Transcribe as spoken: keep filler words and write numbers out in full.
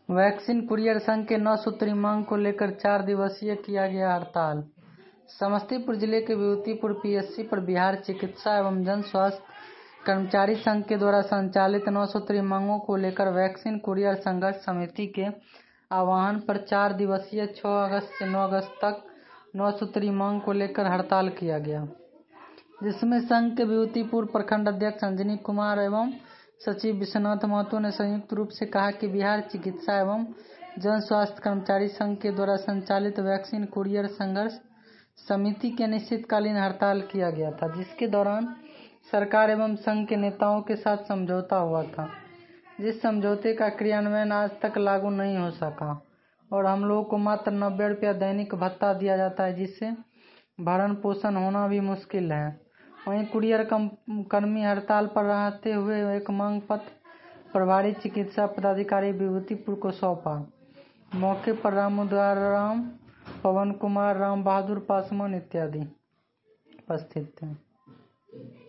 Vaccine courier संघ के नौ सूत्री मांग को लेकर चार दिवसीय किया गया हड़ताल। समस्तीपुर जिले के विभूतिपुर पीएचसी पर बिहार चिकित्सा एवं जन स्वास्थ्य कर्मचारी संघ के द्वारा संचालित नौ सूत्री मांगों को लेकर वैक्सीन कुरियर संघर्ष समिति के आह्वान पर चार दिवसीय छह अगस्त से नौ अगस्त तक नौ सूत्री मांग को लेकर हड़ताल किया गया, जिसमें संघ के विभूतिपुर प्रखंड अध्यक्ष अंजनी कुमार एवं सचिव विश्वनाथ महतो ने संयुक्त रूप से कहा कि बिहार चिकित्सा एवं जन स्वास्थ्य कर्मचारी संघ के द्वारा संचालित वैक्सीन कुरियर संघर्ष समिति के अनिश्चितकालीन हड़ताल किया गया था, जिसके दौरान सरकार एवं संघ के नेताओं के साथ समझौता हुआ था, जिस समझौते का क्रियान्वयन आज तक लागू नहीं हो सका और हम लोगों को मात्र नब्बे रुपया दैनिक भत्ता दिया जाता है, जिससे भरण पोषण होना भी मुश्किल है। वहीं कुरियर कर्मी हड़ताल पर रहते हुए एक मांग पत्र प्रभारी चिकित्सा पदाधिकारी विभूतिपुर को सौंपा। मौके पर रामोदराम, पवन कुमार, राम बहादुर पासवान इत्यादि उपस्थित थे।